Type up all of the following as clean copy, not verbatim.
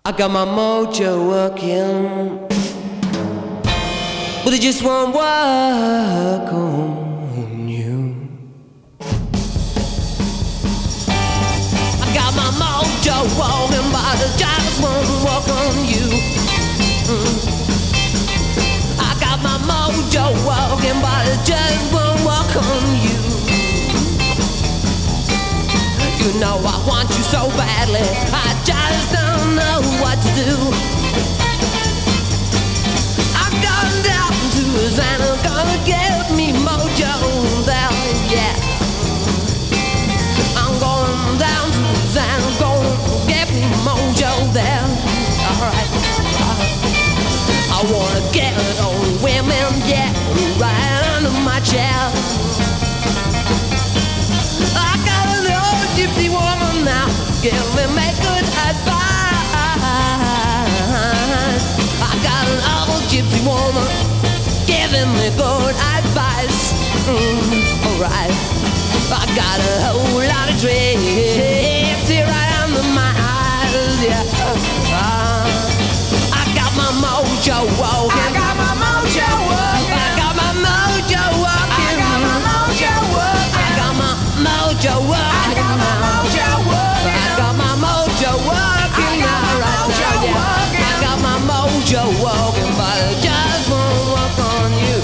I got my mojo working, but it just won't work on you. I got my mojo working, but it just won't work on you. I got my mojo working, but it just won't work on you. You know I want you so badly, I just don't know what to do. I'm going down to Hosanna, gonna get me mojo there, yeah. I'm going down to Hosanna, gonna get me mojo there, alright. I wanna get it on women, yeah, right under my chair. I got an old gypsy woman now, giving me good advice. I got an old gypsy woman giving me good advice. Alright, I got a whole lot of drips here right under my eyes, yeah. I got my mojo walking. I got my mojo walking. I got my mojo walking. I got my mojo walking. I got my mojo walking. I got my mojo walking. I got my mojo walking. I got my mojo walking, but it just won't work on you.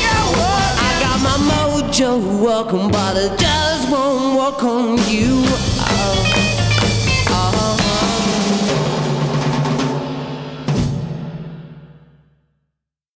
Walking, but it just won't work on you.